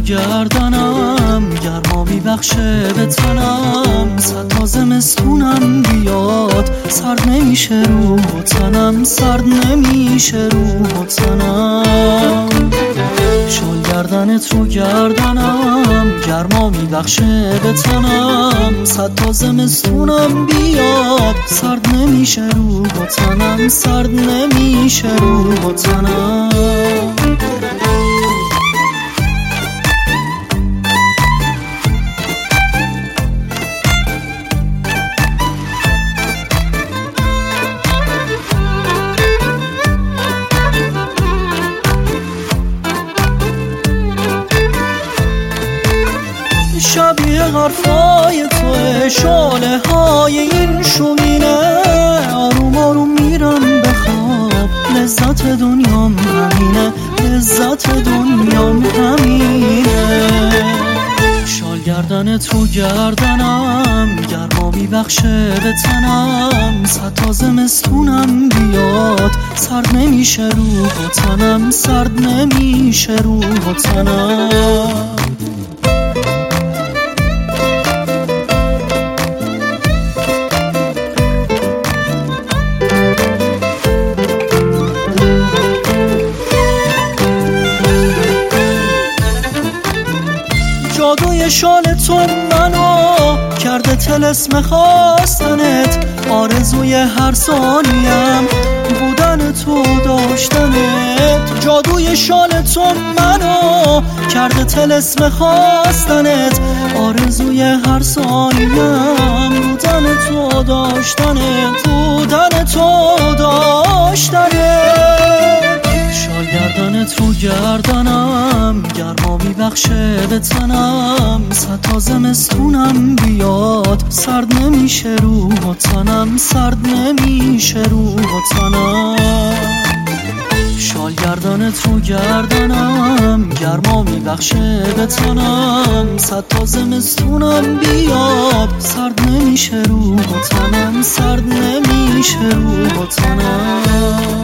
گردنم، گرما میبخشه به تنم. صد تا زمستونم بیاد، سرد نمیشه رو تنم، سرد نمیشه رو تنم. شال گردنت رو گردنم، گرما میبخشه به تنم. صد تا زمستونم بیاد، سرد نمیشه رو تنم، سرد نمیشه رو تنم. شبیه حرفای توه، شاله های این شومینه. آروم آروم میرم به خواب، لذت دنیام همینه، لذت دنیام همینه. شال گردنت رو گردنم، گرما میبخشه به تنم. صد تا زمستونم بیاد، سرد نمیشه رو تنم، سرد نمیشه رو تنم. جادوی شال تو منو کرده طلسم خواستنت، آرزوی هر ثانیم بودن تو داشتنت. جادوی شال تو منو کرده طلسم خواستنت، آرزوی هر ثانیم بودن تو داشتنت، بودن تو داشتنت. شال گردنت رو گردنم، گرما میبخشه به تنم. صد تا زمستونم بیاد، سرد نمیشه رو تنم، سرد نمیشه رو تنم. شال گردنت رو گردنم، گرما میبخشه به تنم. صد تا زمستونم بیاد، سرد نمیشه رو تنم، سرد نمیشه رو تنم.